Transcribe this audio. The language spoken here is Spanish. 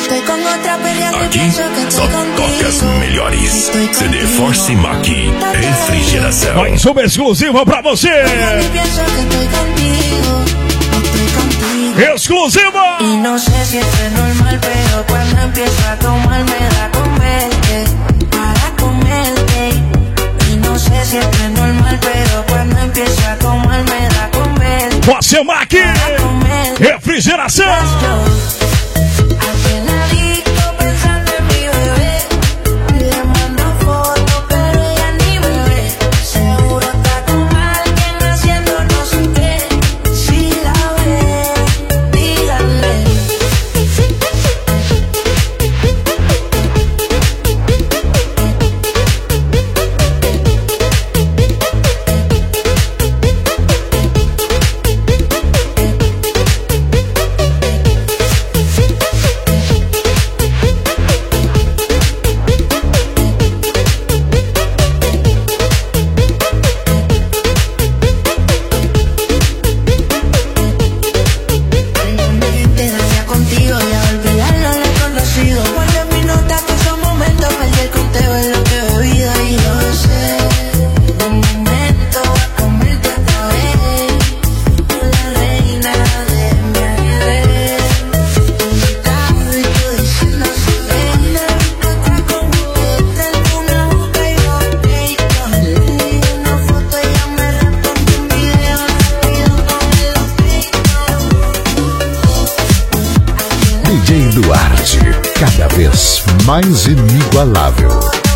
Aqui só toca as melhores. CD Force Maqui, refrigeração. Mais uma exclusiva pra você. Exclusiva. Y no sé si esto es normal, pero cuando empiezo a tomar me da con verte, para comerte. Y no sé si esto es normal, pero cuando empiezo a tomar me da con verte. Force Maqui, refrigeração. DJ Duarte, cada vez mais inigualável.